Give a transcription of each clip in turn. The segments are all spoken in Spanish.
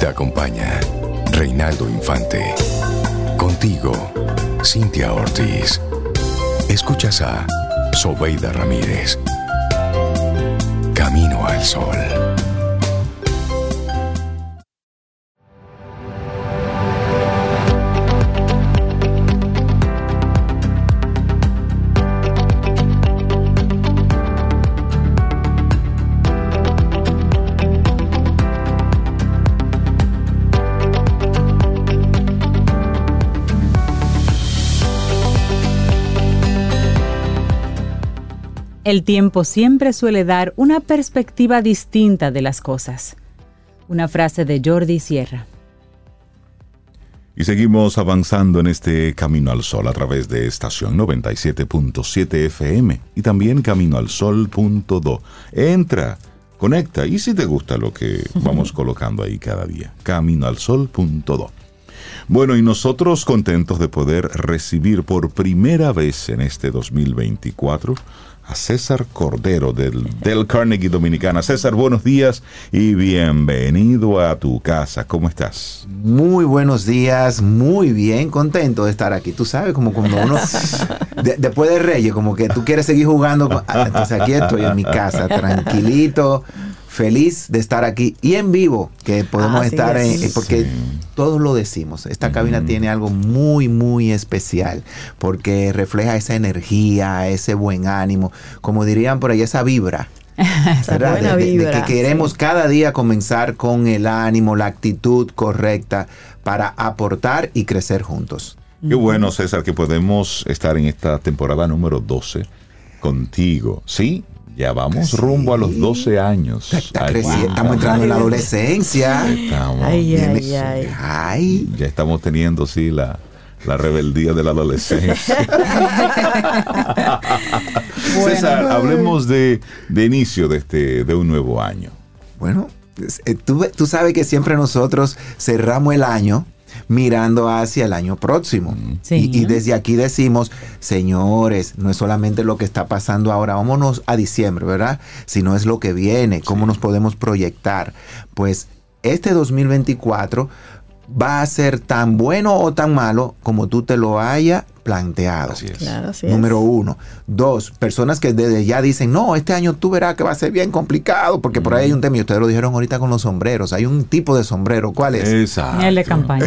Te acompaña Reinaldo Infante. Contigo, Cintia Ortiz. Escuchas a Sobeida Ramírez. Camino al Sol. El tiempo siempre suele dar una perspectiva distinta de las cosas. Una frase de Jordi Sierra. Y seguimos avanzando en este Camino al Sol a través de estación 97.7 FM y también caminoalsol.do. Entra, conecta y si te gusta lo que vamos colocando ahí cada día, caminoalsol.do. Bueno, y nosotros contentos de poder recibir por primera vez en este 2024 a César Cordero del Carnegie Dominicana. César, buenos días y bienvenido a tu casa. ¿Cómo estás? Muy buenos días, muy bien, contento de estar aquí. Tú sabes, como cuando uno, después de Reyes, como que tú quieres seguir jugando. Entonces aquí estoy en mi casa, tranquilito, feliz de estar aquí y en vivo, que podemos estar porque todos lo decimos. Esta cabina tiene algo muy, muy especial, porque refleja esa energía, ese buen ánimo, como dirían por ahí, esa vibra. Esa buena vibra. De que queremos cada día comenzar con el ánimo, la actitud correcta para aportar y crecer juntos. Qué bueno, César, que podemos estar en esta temporada número 12 contigo, ¿sí? Ya vamos rumbo a los 12 años. Estamos entrando en la adolescencia. Ya estamos teniendo, sí, la rebeldía de la adolescencia. Bueno. César, hablemos de inicio de un nuevo año. Bueno, tú sabes que siempre nosotros cerramos el año mirando hacia el año próximo. Sí. Y desde aquí decimos, señores, no es solamente lo que está pasando ahora, vámonos a diciembre, ¿verdad? Sino es lo que viene, cómo nos podemos proyectar. Pues este 2024 va a ser tan bueno o tan malo como tú te lo hayas planteado. Así es. Claro, así Número 1. 2, personas que desde ya dicen, no, este año tú verás que va a ser bien complicado, porque por ahí hay un tema, y ustedes lo dijeron ahorita con los sombreros, hay un tipo de sombrero, ¿cuál es? Exacto. El de campaña.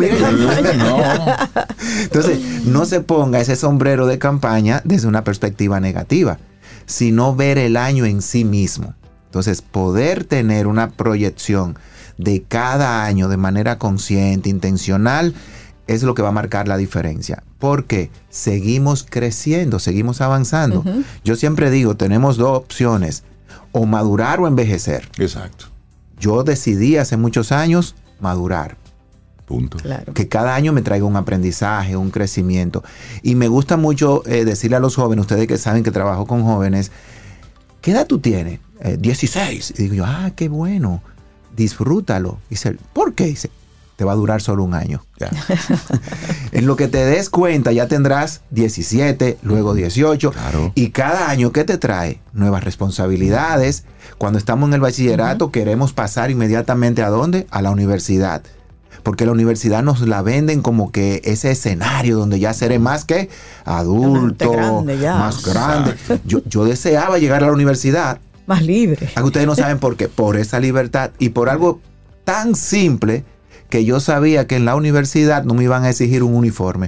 Entonces, no se ponga ese sombrero de campaña desde una perspectiva negativa, sino ver el año en sí mismo. Entonces, poder tener una proyección de cada año de manera consciente, intencional, es lo que va a marcar la diferencia. Porque seguimos creciendo, seguimos avanzando. Yo siempre digo, tenemos dos opciones, o madurar o envejecer. Exacto. Yo decidí hace muchos años madurar. Punto. Claro. Que cada año me traiga un aprendizaje, un crecimiento. Y me gusta mucho decirle a los jóvenes, ustedes que saben que trabajo con jóvenes, ¿qué edad tú tienes? 16. Y digo yo, qué bueno. Disfrútalo. Dice, ¿por qué? Dice, te va a durar solo un año. Ya. En lo que te des cuenta ya tendrás 17, luego 18. Claro. Y cada año, ¿qué te trae? Nuevas responsabilidades. Cuando estamos en el bachillerato, queremos pasar inmediatamente ¿a dónde? A la universidad. Porque la universidad nos la venden como que ese escenario donde ya seré más que adulto, más grande. Yo deseaba llegar a la universidad más libre. Ustedes no saben por qué. Por esa libertad y por algo tan simple que yo sabía que en la universidad no me iban a exigir un uniforme.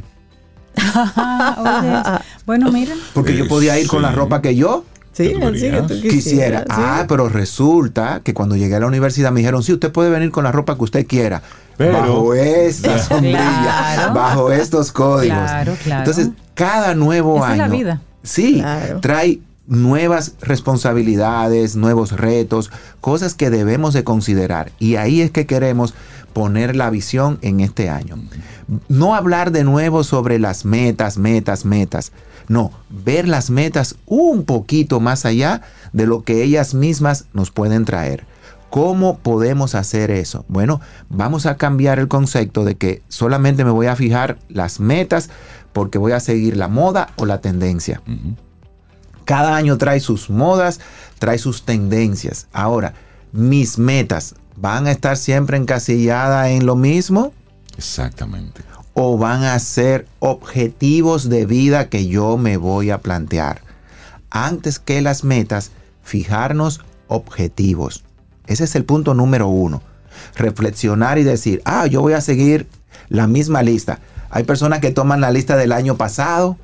Bueno, mira. Porque yo podía ir con la ropa que yo quisiera. Pero resulta que cuando llegué a la universidad me dijeron, sí, usted puede venir con la ropa que usted quiera. Pero bajo esta sombrilla, bajo estos códigos. Claro. Entonces, cada nuevo año. Es la vida. Sí, trae nuevas responsabilidades, nuevos retos, cosas que debemos de considerar. Y ahí es que queremos poner la visión en este año. No hablar de nuevo sobre las metas. No, ver las metas un poquito más allá de lo que ellas mismas nos pueden traer. ¿Cómo podemos hacer eso? Bueno, vamos a cambiar el concepto de que solamente me voy a fijar las metas porque voy a seguir la moda o la tendencia. Cada año trae sus modas, trae sus tendencias. Ahora, mis metas, ¿Van a estar siempre encasilladas en lo mismo? Exactamente. ¿O van a ser objetivos de vida que yo me voy a plantear? Antes que las metas, fijarnos objetivos. Ese es el punto número 1. Reflexionar y decir, yo voy a seguir la misma lista. Hay personas que toman la lista del año pasado,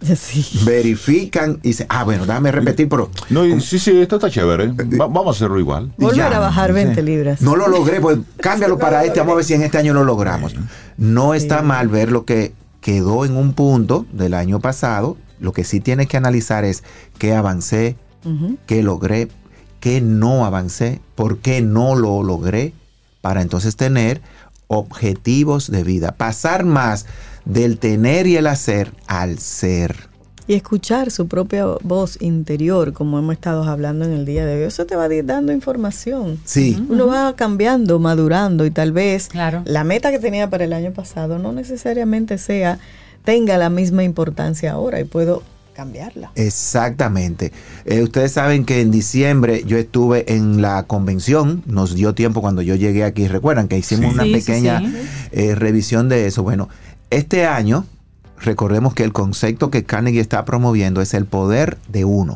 verifican y dicen, bueno, déjame repetir, pero... No, sí, esto está chévere. Vamos a hacerlo igual. Volver a bajar 20 libras. No lo logré, pues cámbialo para este, vamos a ver si en este año lo logramos. No está mal ver lo que quedó en un punto del año pasado. Lo que sí tienes que analizar es qué avancé, qué logré, qué no avancé, por qué no lo logré, para entonces tener objetivos de vida. Pasar más del tener y el hacer al ser. Y escuchar su propia voz interior, como hemos estado hablando en el día de hoy. Eso te va dando información. Sí. Uno va cambiando, madurando y tal vez la meta que tenía para el año pasado no necesariamente tenga la misma importancia ahora y puedo cambiarla. Exactamente. Ustedes saben que en diciembre yo estuve en la convención, nos dio tiempo cuando yo llegué aquí, recuerdan que hicimos una pequeña revisión de eso. Bueno, este año, recordemos que el concepto que Carnegie está promoviendo es el poder de uno.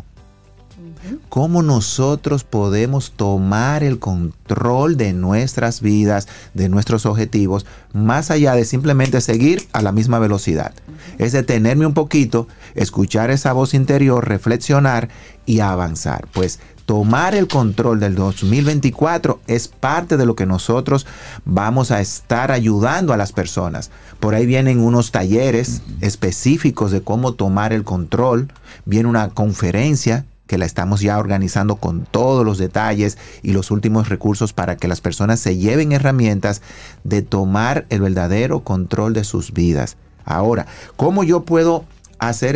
¿Cómo nosotros podemos tomar el control de nuestras vidas, de nuestros objetivos, más allá de simplemente seguir a la misma velocidad? Es detenerme un poquito, escuchar esa voz interior, reflexionar y avanzar. Pues tomar el control del 2024 es parte de lo que nosotros vamos a estar ayudando a las personas. Por ahí vienen unos talleres específicos de cómo tomar el control. Viene una conferencia que la estamos ya organizando con todos los detalles y los últimos recursos para que las personas se lleven herramientas de tomar el verdadero control de sus vidas. Ahora, ¿cómo yo puedo hacer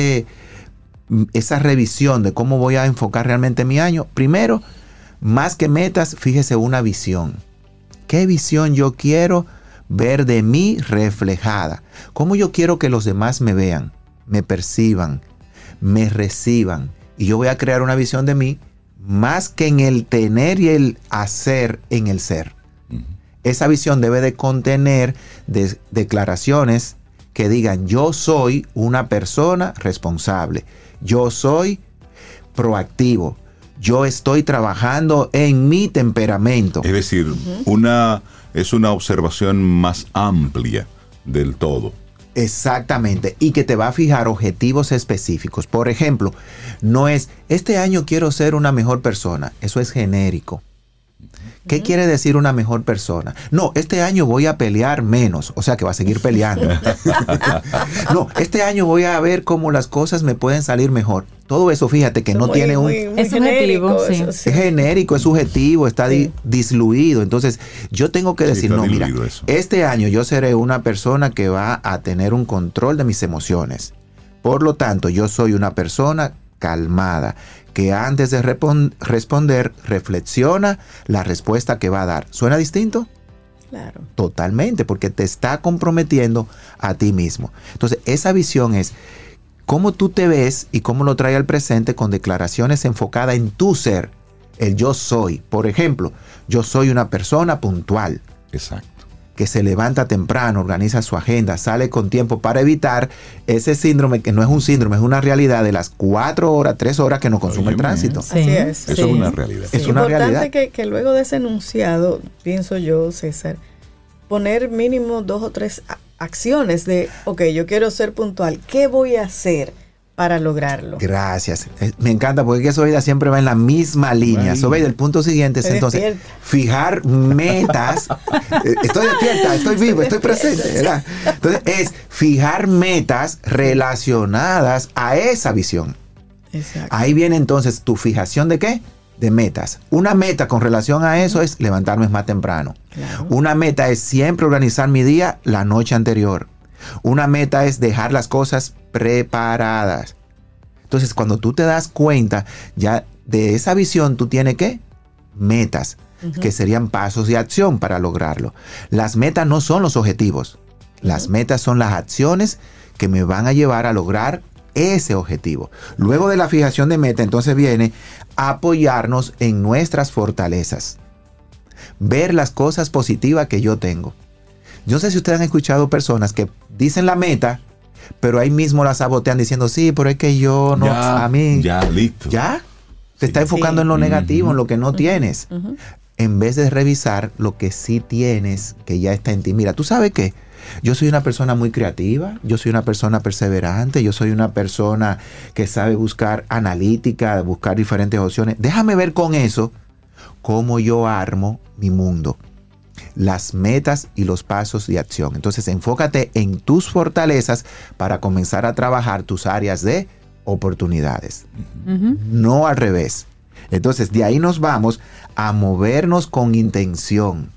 esa revisión de cómo voy a enfocar realmente mi año? Primero, más que metas, fíjese una visión. ¿Qué visión yo quiero ver de mí reflejada? ¿Cómo yo quiero que los demás me vean, me perciban, me reciban? Y yo voy a crear una visión de mí más que en el tener y el hacer en el ser. Esa visión debe de contener declaraciones que digan, yo soy una persona responsable, yo soy proactivo, yo estoy trabajando en mi temperamento. Es decir, es una observación más amplia del todo. Exactamente, y que te va a fijar objetivos específicos. Por ejemplo, no es, este año quiero ser una mejor persona. Eso es genérico. ¿Qué quiere decir una mejor persona? No, este año voy a pelear menos, o sea que va a seguir peleando. No, este año voy a ver cómo las cosas me pueden salir mejor. Todo eso, fíjate que no tiene un... Es genérico, sí. Es genérico, es subjetivo, está disluido. Entonces, yo tengo que decir, no, mira, este año yo seré una persona que va a tener un control de mis emociones. Por lo tanto, yo soy una persona calmada, que antes de responder, reflexiona la respuesta que va a dar. ¿Suena distinto? Claro. Totalmente, porque te está comprometiendo a ti mismo. Entonces, esa visión es cómo tú te ves y cómo lo trae al presente con declaraciones enfocadas en tu ser, el yo soy. Por ejemplo, yo soy una persona puntual. Exacto. Que se levanta temprano, organiza su agenda, sale con tiempo para evitar ese síndrome, que no es un síndrome, es una realidad de las 4 horas, 3 horas que nos consume el tránsito. Sí. Así es. Eso es una realidad. Es una realidad. Importante que luego de ese enunciado, pienso yo, César, poner mínimo 2 o 3 acciones de, ok, yo quiero ser puntual, ¿qué voy a hacer para lograrlo? Gracias. Me encanta porque Sobeida siempre va en la misma línea. Sobeida, el punto siguiente es entonces fijar metas. Estoy despierta, estoy vivo, estoy presente, ¿verdad? Entonces es fijar metas relacionadas a esa visión. Exacto. Ahí viene entonces tu fijación de ¿qué? De metas. Una meta con relación a eso es levantarme más temprano. Claro. Una meta es siempre organizar mi día la noche anterior. Una meta es dejar las cosas preparadas. Entonces, cuando tú te das cuenta ya de esa visión, tú tienes ¿qué? Metas, que serían pasos de acción para lograrlo. Las metas no son los objetivos. Las metas son las acciones que me van a llevar a lograr ese objetivo. Luego de la fijación de meta, entonces viene apoyarnos en nuestras fortalezas. ver las cosas positivas que yo tengo. Yo no sé si ustedes han escuchado personas que dicen la meta, pero ahí mismo la sabotean diciendo, sí, pero es que yo no, Ya, a mí. ya, listo. Ya, te está enfocando en lo negativo, en lo que no tienes. En vez de revisar lo que sí tienes, que ya está en ti. Mira, ¿tú sabes qué? Yo soy una persona muy creativa, yo soy una persona perseverante, yo soy una persona que sabe buscar analítica, buscar diferentes opciones. Déjame ver con eso cómo yo armo mi mundo, las metas y los pasos de acción. Entonces, enfócate en tus fortalezas para comenzar a trabajar tus áreas de oportunidades. No al revés. Entonces, de ahí nos vamos a movernos con intención.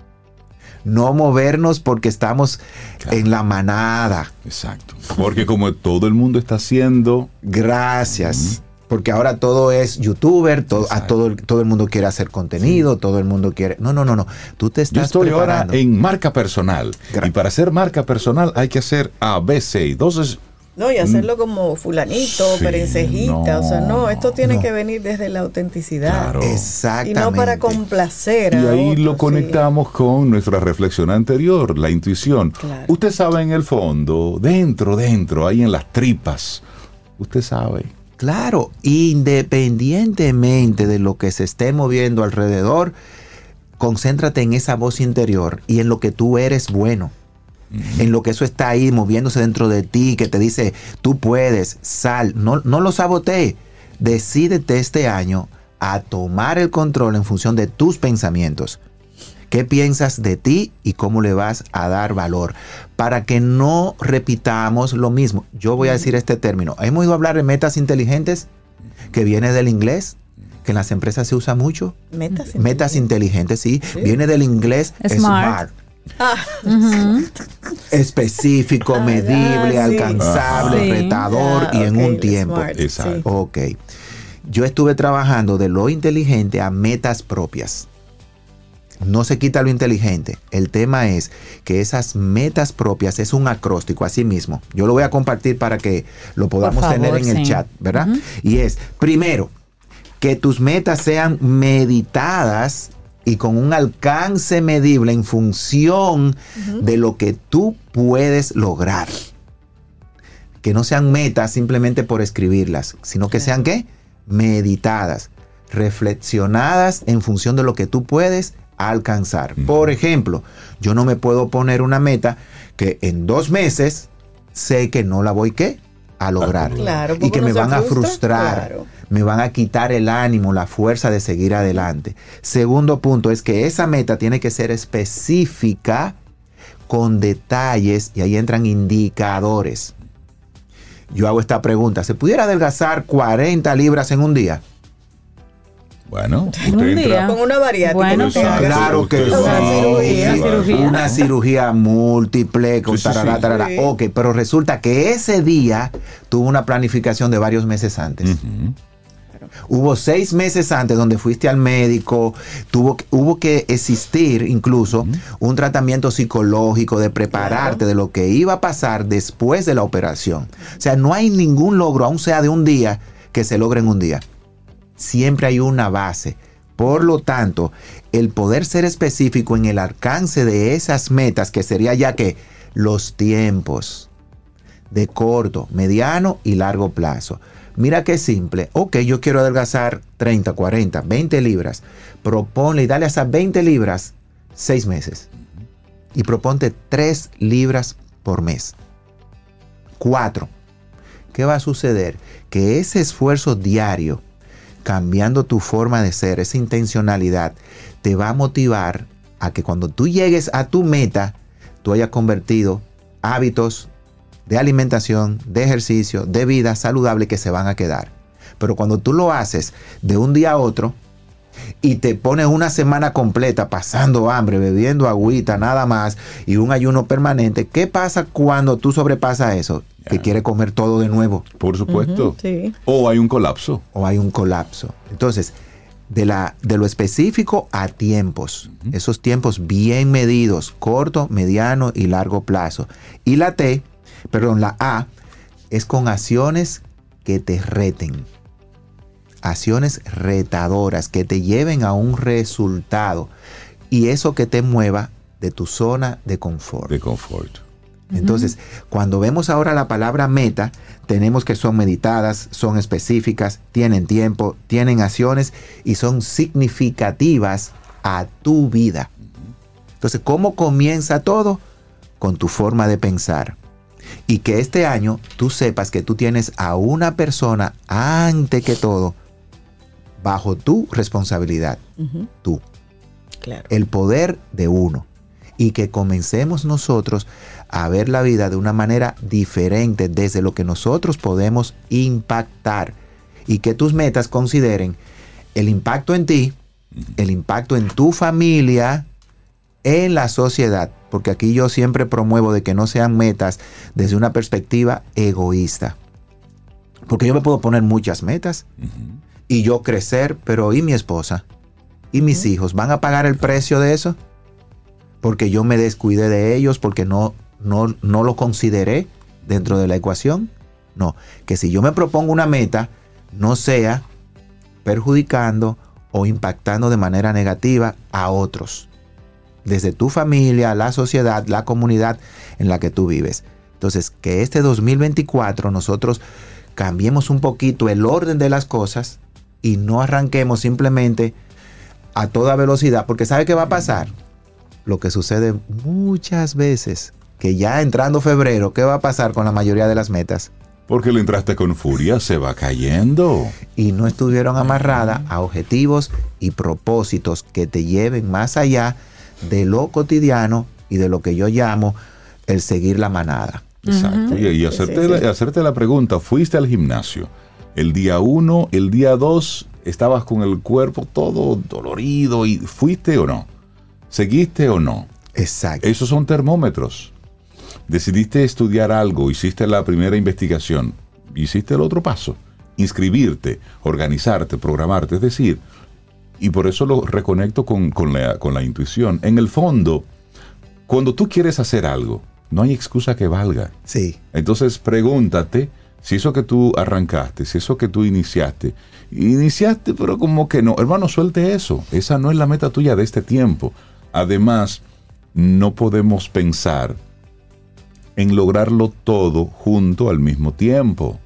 No movernos porque estamos en la manada. Exacto. Porque como todo el mundo está haciendo... Gracias. Porque ahora todo es youtuber, todo el mundo quiere hacer contenido, todo el mundo quiere... No. Tú te estás Yo estoy preparando. ahora en marca personal. Y para hacer marca personal hay que hacer A, B, C. Entonces... No, y hacerlo como fulanito, Sí, perencejita. no, O sea, no, esto tiene no. que venir desde la autenticidad. Claro. Y Exactamente. no para complacer Y a ahí otros, lo sí. conectamos con nuestra reflexión anterior, la intuición. Claro. Usted sabe en el fondo, dentro, ahí en las tripas, usted sabe. Claro, independientemente de lo que se esté moviendo alrededor, concéntrate en esa voz interior y en lo que tú eres bueno. En lo que eso está ahí moviéndose dentro de ti, que te dice, tú puedes, sal, no lo sabotees. Decídete este año a tomar el control en función de tus pensamientos. ¿Qué piensas de ti y cómo le vas a dar valor? Para que no repitamos lo mismo. Yo voy a decir este término. Hemos ido a hablar de metas inteligentes, que viene del inglés, que en las empresas se usa mucho. Metas inteligentes, sí. Viene del inglés Smart. Específico, medible, sí. alcanzable, Sí. retador y en un tiempo. Smart, Exacto. sí. Ok. Yo estuve trabajando de lo inteligente a metas propias. No se quita lo inteligente. El tema es que esas metas propias es un acróstico, así mismo. Yo lo voy a compartir para que lo podamos Por favor, tener en el sí. chat, ¿verdad? Y es, primero, que tus metas sean meditadas y con un alcance medible en función de lo que tú puedes lograr. Que no sean metas simplemente por escribirlas, sino que sean, ¿qué? Meditadas, reflexionadas en función de lo que tú puedes alcanzar. Por ejemplo, yo no me puedo poner una meta que en 2 meses sé que no la voy, ¿qué? A lograr. Claro, y porque que uno me se van a frustra, frustrar. claro. Me van a quitar el ánimo, la fuerza de seguir adelante. Segundo punto es que esa meta tiene que ser específica, con detalles, y ahí entran indicadores. Yo hago esta pregunta: ¿se pudiera adelgazar 40 libras en un día? Bueno, En un usted día. entra... Con una variática. Bueno, no te Exacto. hagas. Claro que Usted sí. va- Una cirugía. Una cirugía múltiple con Sí, sí, tarará, sí. tarará. Sí. Ok, pero resulta que ese día tuvo una planificación de varios meses antes. Ujú. Hubo 6 meses antes donde fuiste al médico, hubo que existir incluso un tratamiento psicológico de prepararte de lo que iba a pasar después de la operación. O sea, no hay ningún logro, aun sea de un día, que se logre en un día. Siempre hay una base. Por lo tanto, el poder ser específico en el alcance de esas metas, que sería ya que los tiempos de corto, mediano y largo plazo. Mira qué simple. Ok, yo quiero adelgazar 30, 40, 20 libras. Proponle y dale a esas 20 libras 6 meses. Y proponte 3 libras por mes. 4. ¿Qué va a suceder? Que ese esfuerzo diario, cambiando tu forma de ser, esa intencionalidad, te va a motivar a que cuando tú llegues a tu meta, tú hayas convertido hábitos de alimentación, de ejercicio, de vida saludable que se van a quedar. Pero cuando tú lo haces de un día a otro y te pones una semana completa pasando hambre, bebiendo agüita nada más y un ayuno permanente, ¿qué pasa cuando tú sobrepasas eso? Que quieres comer todo de nuevo Por supuesto. Sí. O hay un colapso. o hay un colapso. Entonces, de lo específico a tiempos. Esos tiempos bien medidos, corto, mediano y largo plazo. Y la A es con acciones que te reten. Acciones retadoras que te lleven a un resultado. y eso que te mueva de tu zona de confort. De confort. Entonces, cuando vemos ahora la palabra meta, tenemos que son meditadas, son específicas, tienen tiempo, tienen acciones y son significativas a tu vida. Entonces, ¿cómo comienza todo? Con tu forma de pensar. Y que este año tú sepas que tú tienes a una persona antes que todo bajo tu responsabilidad. Tú. Claro. El poder de uno. Y que comencemos nosotros a ver la vida de una manera diferente desde lo que nosotros podemos impactar. Y que tus metas consideren el impacto en ti, el impacto en tu familia, en la sociedad. Porque aquí yo siempre promuevo de que no sean metas desde una perspectiva egoísta. Porque yo me puedo poner muchas metas y yo crecer, pero ¿y mi esposa? ¿Y mis hijos? ¿Van a pagar el precio de eso? Porque yo me descuidé de ellos, porque no lo consideré dentro de la ecuación. No, que si yo me propongo una meta, no sea perjudicando o impactando de manera negativa a otros. Desde tu familia, la sociedad, la comunidad en la que tú vives. Entonces, que este 2024 nosotros cambiemos un poquito el orden de las cosas y no arranquemos simplemente a toda velocidad, porque ¿sabe qué va a pasar? Lo que sucede muchas veces, que ya entrando febrero, ¿qué va a pasar con la mayoría de las metas? Porque le entraste con furia, se va cayendo. Y no estuvieron amarradas a objetivos y propósitos que te lleven más allá de lo cotidiano y de lo que yo llamo el seguir la manada. Exacto. Y hacerte la pregunta, fuiste al gimnasio. El día 1, el día 2, estabas con el cuerpo todo dolorido y ¿fuiste o no? ¿Seguiste o no? Exacto. Esos son termómetros. Decidiste estudiar algo, hiciste la primera investigación, hiciste el otro paso, inscribirte, organizarte, programarte, es decir, y por eso lo reconecto con la intuición. En el fondo, cuando tú quieres hacer algo, no hay excusa que valga. Sí. Entonces pregúntate si eso que tú arrancaste, si eso que tú iniciaste, pero como que no, hermano, suelte eso. Esa no es la meta tuya de este tiempo. Además, no podemos pensar en lograrlo todo junto al mismo tiempo.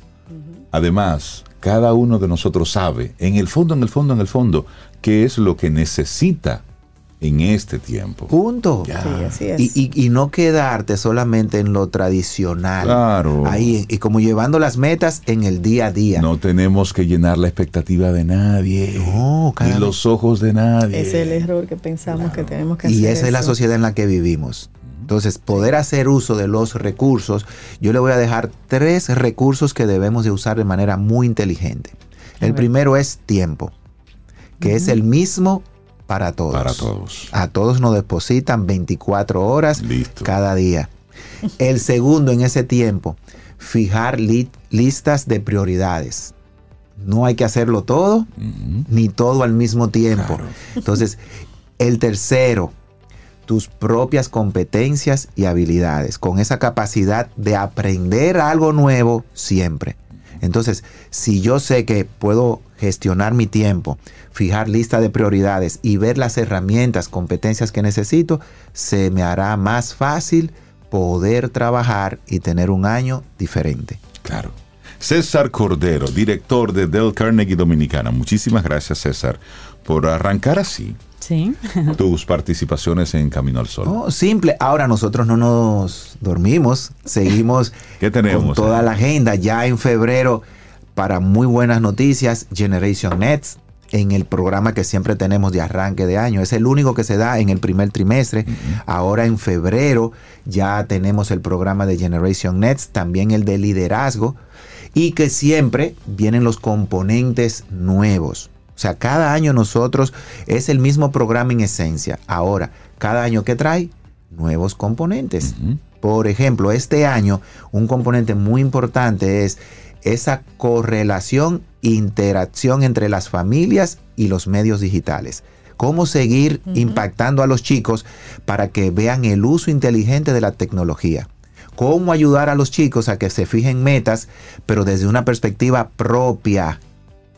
Además, cada uno de nosotros sabe, en el fondo, qué es lo que necesita en este tiempo. Punto. Sí, así es. Y no quedarte solamente en lo tradicional. Claro. Ahí, y como llevando las metas en el día a día. No tenemos que llenar la expectativa de nadie. No, ni los ojos de nadie. Ese es el error que pensamos que tenemos que hacer. Y esa es la sociedad en la que vivimos. Entonces, poder hacer uso de los recursos, yo le voy a dejar 3 recursos que debemos de usar de manera muy inteligente. El primero es tiempo, que es el mismo para todos. Para todos. A todos nos depositan 24 horas Listo. cada día. El segundo en ese tiempo, fijar listas de prioridades. No hay que hacerlo todo, ni todo al mismo tiempo. Claro. Entonces, el tercero, tus propias competencias y habilidades, con esa capacidad de aprender algo nuevo siempre. Entonces, si yo sé que puedo gestionar mi tiempo, fijar lista de prioridades y ver las herramientas, competencias que necesito, se me hará más fácil poder trabajar y tener un año diferente. Claro. César Cordero, director de Dale Carnegie Dominicana. Muchísimas gracias, César, por arrancar así. Sí. Tus participaciones en Camino al Sol. Oh, simple. Ahora nosotros no nos dormimos, seguimos ¿Qué tenemos, con toda la agenda. Ya en febrero, para muy buenas noticias, Generation Next, en el programa que siempre tenemos de arranque de año. Es el único que se da en el primer trimestre. Ahora en febrero ya tenemos el programa de Generation Next, también el de liderazgo, y que siempre vienen los componentes nuevos. O sea, cada año nosotros es el mismo programa en esencia. Ahora, cada año que trae nuevos componentes. Por ejemplo, este año un componente muy importante es esa correlación, interacción entre las familias y los medios digitales. Cómo seguir impactando a los chicos para que vean el uso inteligente de la tecnología. Cómo ayudar a los chicos a que se fijen metas, pero desde una perspectiva propia.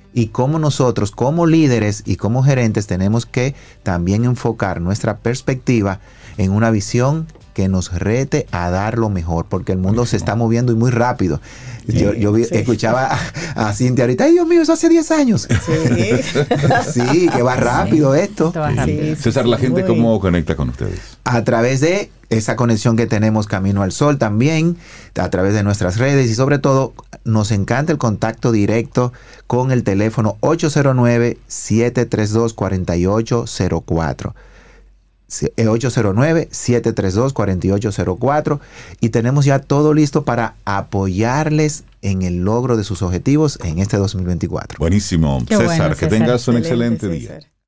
y cómo nosotros como líderes y como gerentes tenemos que también enfocar nuestra perspectiva en una visión que nos rete a dar lo mejor, porque el mundo se está moviendo y muy rápido. Escuchaba a Cintia ahorita, ¡ay, Dios mío, eso hace 10 años! Sí, que va rápido esto. César, ¿la gente cómo conecta con ustedes? A través de esa conexión que tenemos Camino al Sol también, a través de nuestras redes, y sobre todo nos encanta el contacto directo con el teléfono 809-732-4804. 809-732-4804, y tenemos ya todo listo para apoyarles en el logro de sus objetivos en este 2024. Buenísimo. Qué César, bueno, que César. tengas un excelente día. César.